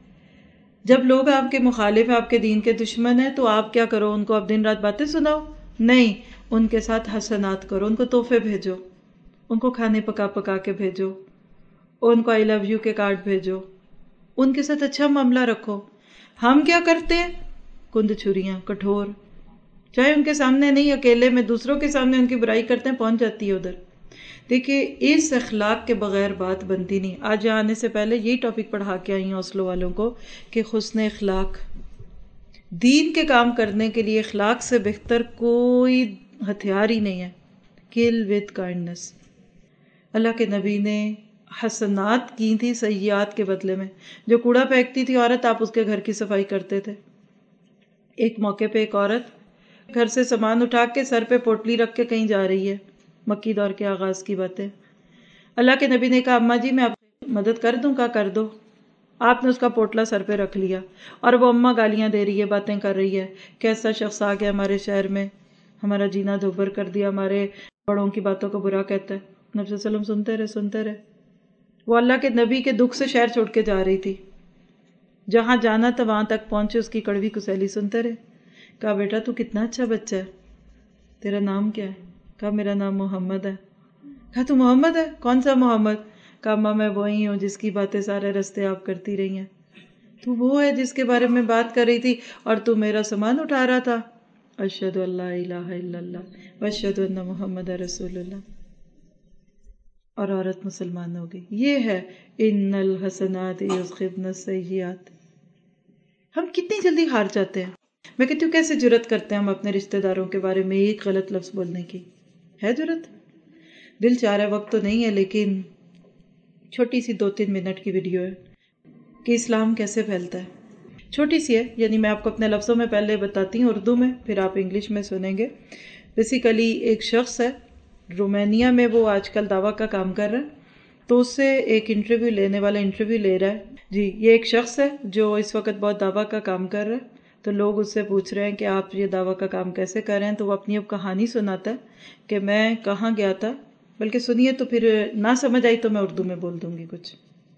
جب لوگ آپ کے مخالف ہیں، آپ کے دین کے دشمن ہیں، تو آپ کیا کرو؟ ان کو آپ دن رات باتیں سناؤ؟ نہیں، ان کے ساتھ حسنات کرو، ان کو تحفے بھیجو، ان کو کھانے پکا پکا کے بھیجو، ان کو آئی لو یو کے کارڈ بھیجو، ان کے ساتھ اچھا معاملہ رکھو. ہم کیا کرتے ہیں؟ کند چھریاں، کٹھور، چاہے ان کے سامنے نہیں، اکیلے میں دوسروں کے سامنے ان کی برائی کرتے ہیں، پہنچ جاتی ہے ادھر. دیکھیے اس اخلاق کے بغیر بات بنتی نہیں. آج یہاں آنے سے پہلے یہی ٹاپک پڑھا کے آئی ہوں اوسلو والوں کو کہ حسن اخلاق، دین کے کام کرنے کے لیے اخلاق سے بہتر کوئی ہتھیار ہی نہیں ہے. کل وتھ کائنڈنس. اللہ کے نبی نے حسنات کی تھی سیئات کے بدلے میں. جو کوڑا پھینکتی تھی عورت، آپ اس کے گھر کی صفائی کرتے تھے. ایک موقع پہ ایک عورت گھر سے سامان اٹھا کے سر پہ پوٹلی رکھ کے کہیں جا رہی ہے. مکی دور کے آغاز کی باتیں. اللہ کے نبی نے کہا اماں جی میں آپ کی مدد کر دوں؟ کہا کر دو. آپ نے اس کا پوٹلا سر پہ رکھ لیا اور وہ اماں گالیاں دے رہی ہے، باتیں کر رہی ہے، کیسا شخص آ گیا ہمارے شہر میں، ہمارا جینا دوبر کر دیا، ہمارے بڑوں کی باتوں کو برا کہتا ہے. नबी सल्लम सुनते रहे। वो अल्लाह के नबी के दुख से शहर छोड़ के जा रही थी, जहाँ जाना था वहाँ तक पहुँचे, उसकी कड़वी कुसैली सुनते रहे। कहा बेटा तू कितना अच्छा बच्चा है, तेरा नाम क्या है? कहा मेरा नाम मोहम्मद है। कहा तू मोहम्मद है? कौन सा मोहम्मद? कहा अम्मा मैं वही हूँ जिसकी बातें सारे रास्ते आप करती रही हैं। तू वो है जिसके बारे में बात कर रही थी और तू मेरा सामान उठा रहा था। अशहदु अल्ला इलाहा इल्लल्लाह व अशहदु अन्ना मुहम्मद रसूलुल्लाह। और औरत मुसलमान हो गई। ये है इन्नल हसनात युज़हिबन सय्यिआत। हम कितनी जल्दी हार जाते हैं। मैं कहती हूँ कैसे जुर्रत करते हैं हम अपने रिश्तेदारों के बारे में एक गलत लफ्ज बोलने की? है जुर्रत? दिल चाह रहा है, वक्त तो नहीं है, लेकिन छोटी सी 2-3 मिनट की वीडियो है कि इस्लाम कैसे फैलता है। छोटी सी है, यानी मैं आपको अपने लफ्ज़ों में पहले बताती हूँ उर्दू में, फिर आप इंग्लिश में सुनेंगे। बेसिकली एक शख्स है रोमानिया में, वो आजकल दावा का काम कर रहा है, तो उससे एक इंटरव्यू लेने वाला इंटरव्यू ले रहा है। जी, ये एक शख्स है जो इस वक्त बहुत दावा का काम कर रहा है, तो लोग उससे पूछ रहे हैं कि आप ये दावा का काम कैसे कर रहे हैं, तो वो अपनी अब कहानी सुनाता है कि मैं कहाँ गया था। बल्कि सुनिए, तो फिर ना समझ आई तो मैं उर्दू में बोल दूंगी कुछ।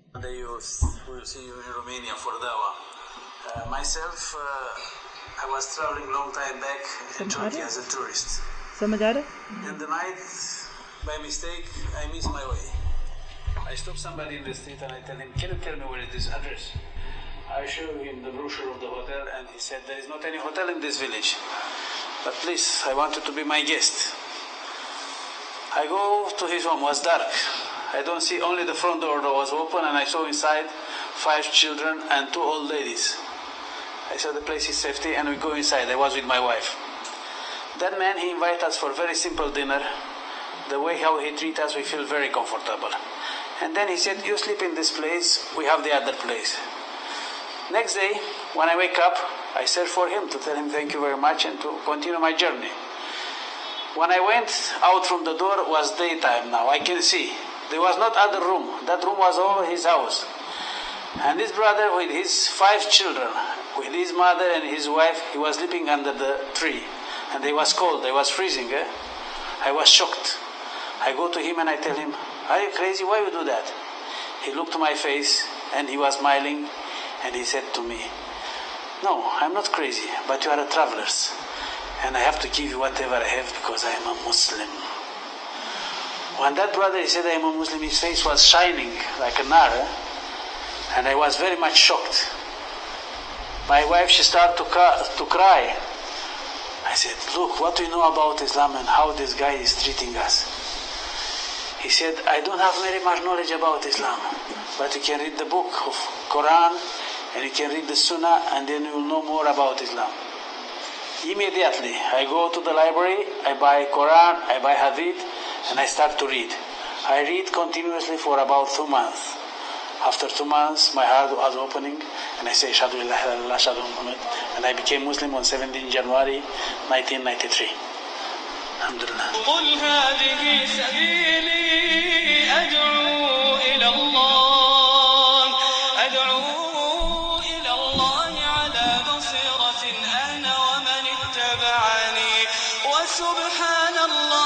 I was traveling long time back in Turkey as a tourist. समझ आ रहा? In the night, by mistake, I missed my way. I stopped somebody in the street and I tell him, "Can you tell me where is this address?" I show him the brochure of the hotel and he said, "There is not any hotel in this village. But please, I want you to be my guest." I go to his home. It was dark. I don't see, only the front door was open and I saw inside 5 children and 2 old ladies. I said the place is safety and we go inside. I was with my wife. That man, he invited us for a very simple dinner. The way how he treat us, we feel very comfortable. And then he said, "You sleep in this place, we have the other place." Next day, when I wake up, I search for him to tell him thank you very much and to continue my journey. When I went out from the door, it was daytime now. I can see. There was not other room. That room was all his house. And this brother with his 5 children, with his mother and his wife, he was sleeping under the tree. And it was cold, it was freezing. I was shocked. I go to him and I tell him, "Are you crazy? Why you do that?" He looked to my face and he was smiling and he said to me, "No, I'm not crazy, but you are a travelers. And I have to give you whatever I have because I am a Muslim." When that brother he said I am a Muslim, his face was shining like a nar. And I was very much shocked. My wife, she started to cry. I said, "Look, what do you know about Islam and how this guy is treating us?" He said, "I don't have very much knowledge about Islam, but you can read the book of Quran and you can read the Sunnah and then you will know more about Islam." Immediately, I go to the library, I buy Quran, I buy Hadith, and I start to read. I read continuously for about 2 months. After 2 months, my heart was opening, and I say, "Ashhadu an la ilaha illallah, ashhadu anna Muhammad," and I became Muslim on 17 January 1993. Alhamdulillah. قل هذه سبيلي أدعو إلى الله على بصيرة أنا ومن اتبعني وسبحان الله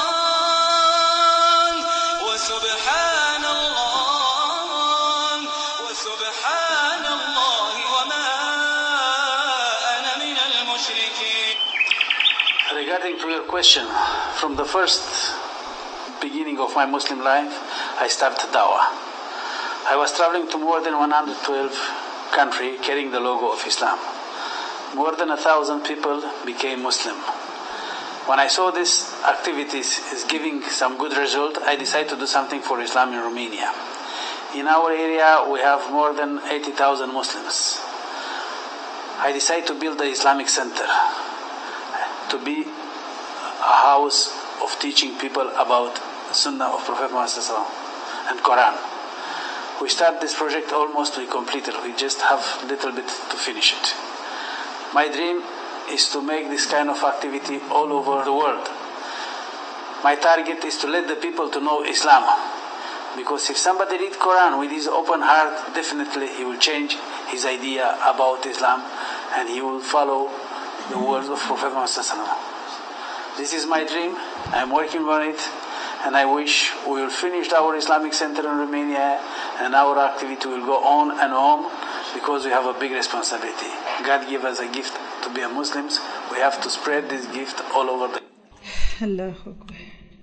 وما أنا من المشركين. Regarding to your question, from the first beginning of my Muslim life, I started dawah. I was traveling to more than 112 countries carrying the logo of Islam. More than 1,000 people became Muslim. When I saw this activities is giving some good result, I decided to do something for Islam in Romania. In our area, we have more than 80,000 Muslims. I decided to build the Islamic Center, to be a house of teaching people about Sunnah of Prophet Muhammad and Quran. We started this project almost, we completed. We just have a little bit to finish it. My dream is to make this kind of activity all over the world. My target is to let the people to know Islam. Because if somebody read Quran with his open heart, definitely he will change his idea about Islam and he will follow the words of Prophet Muhammad. This is my dream. I am working on it and I wish we will finish our Islamic Center in Romania and our activity will go on and on because we have a big responsibility. God gave us a gift to be a Muslims. We have to spread this gift all over the اللہ اکبر.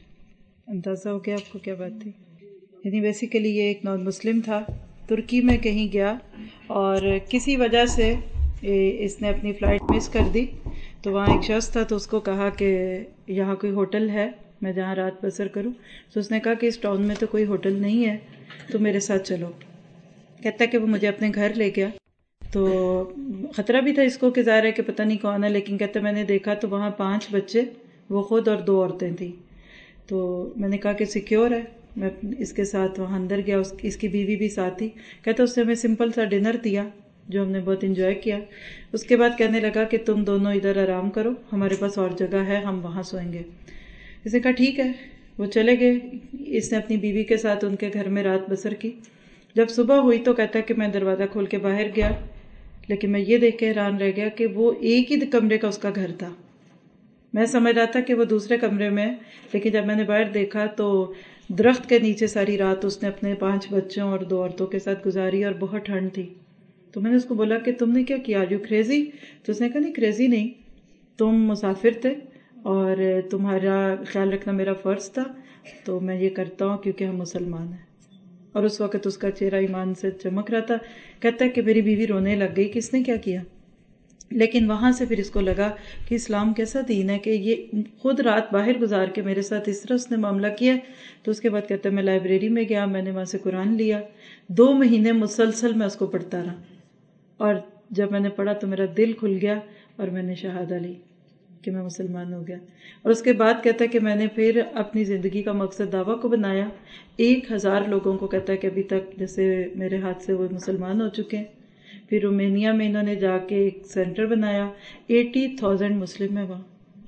اندازہ ہو گیا آپ کو کیا بات تھی؟ یعنی basically یہ ایک نان مسلم تھا، ترکی میں کہیں گیا اور کسی وجہ سے اس نے اپنی فلائٹ مس کر دی. تو وہاں ایک شخص تھا تو اس کو کہا کہ یہاں کوئی ہوٹل ہے میں جہاں رات بسر کروں. تو اس نے کہا کہ اس ٹاؤن میں تو کوئی ہوٹل نہیں ہے تو میرے ساتھ چلو. کہتا ہے کہ وہ مجھے اپنے گھر لے گیا. تو خطرہ بھی تھا اس کو کہ ظاہر ہے کہ پتہ نہیں کون ہے، لیکن کہتا میں نے دیکھا تو وہاں 5 بچے، وہ خود اور 2 عورتیں تھیں. تو میں نے کہا کہ سیکیور ہے. میں اس کے ساتھ وہاں اندر گیا، اس کی بیوی بھی ساتھ تھی. کہتا اس نے ہمیں سمپل سا ڈنر دیا جو ہم نے بہت انجوائے کیا. اس کے بعد کہنے لگا کہ تم دونوں ادھر آرام کرو، ہمارے پاس اور جگہ ہے، ہم وہاں سوئیں گے. اس نے کہا ٹھیک ہے. وہ چلے گئے. اس نے اپنی بیوی کے ساتھ ان کے گھر میں رات بسر کی. جب صبح ہوئی تو کہتا ہے کہ میں دروازہ کھول کے باہر گیا، لیکن میں یہ دیکھ کے حیران رہ گیا کہ وہ ایک ہی کمرے کا اس کا گھر تھا. میں سمجھ رہا تھا کہ وہ دوسرے کمرے میں، لیکن جب میں نے باہر دیکھا تو درخت کے نیچے ساری رات اس نے اپنے 5 بچوں اور 2 عورتوں کے ساتھ گزاری اور بہت ٹھنڈ تھی. تو میں نے اس کو بولا کہ تم نے کیا کیا، یو کریزی؟ تو اس نے کہا نہیں کریزی نہیں، تم مسافر تھے اور تمہارا خیال رکھنا میرا فرض تھا تو میں یہ کرتا ہوں کیونکہ ہم مسلمان ہیں. اور اس وقت اس کا چہرہ ایمان سے چمک رہا تھا. کہتا ہے کہ میری بیوی رونے لگ گئی کہ اس نے کیا کیا. لیکن وہاں سے پھر اس کو لگا کہ اسلام کیسا دین ہے کہ یہ خود رات باہر گزار کے میرے ساتھ اس طرح اس نے معاملہ کیا. تو اس کے بعد کہتا ہے میں لائبریری میں گیا، میں نے وہاں سے قرآن لیا. 2 مہینے مسلسل میں اس کو پڑھتا رہا، اور جب میں نے پڑھا تو میرا دل کھل گیا اور میں نے شہادہ لی کہ میں مسلمان ہو گیا. اور اس کے بعد کہتا ہے کہ میں نے پھر اپنی زندگی کا مقصد دعویٰ کو بنایا. 1000 لوگوں کو کہتا ہے کہ ابھی تک جیسے میرے ہاتھ سے وہ مسلمان ہو چکے ہیں. پھر رومینیا میں انہوں نے جا کے ایک سینٹر بنایا. 80,000 مسلم ہیں وہاں.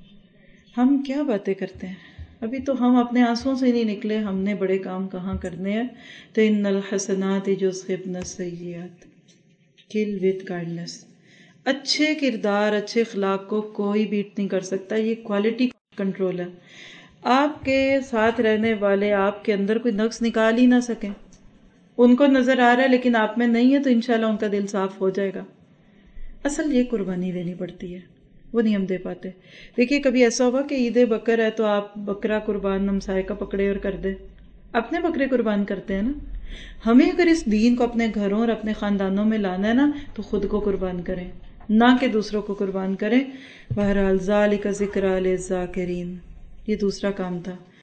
ہم کیا باتیں کرتے ہیں، ابھی تو ہم اپنے آنسوؤں سے نہیں نکلے، ہم نے بڑے کام کہاں کرنے ہیں. تو ان الحسنات یذھبن السیئات، کل وتھ کائنڈنس. اچھے کردار، اچھے اخلاق کو کوئی بیٹ نہیں کر سکتا. یہ کوالٹی کنٹرول ہے. آپ کے ساتھ رہنے والے آپ کے اندر کوئی نقص نکال ہی نہ سکیں. ان کو نظر آ رہا ہے لیکن آپ میں نہیں ہے تو انشاءاللہ ان کا دل صاف ہو جائے گا. اصل یہ قربانی دینی پڑتی ہے، وہ نہیں ہم دے پاتے. دیکھیے کبھی ایسا ہوگا کہ عید بقر ہے تو آپ بکرا قربان ہمسائے کا پکڑے اور کر دے. اپنے بکرے قربان کرتے ہیں نا. ہمیں اگر اس دین کو اپنے گھروں اور اپنے خاندانوں میں لانا ہے نا تو خود کو قربان کریں، نہ کہ دوسروں کو قربان کریں. بہرحال ذالک ذکریٰ للذاکرین، یہ دوسرا کام تھا.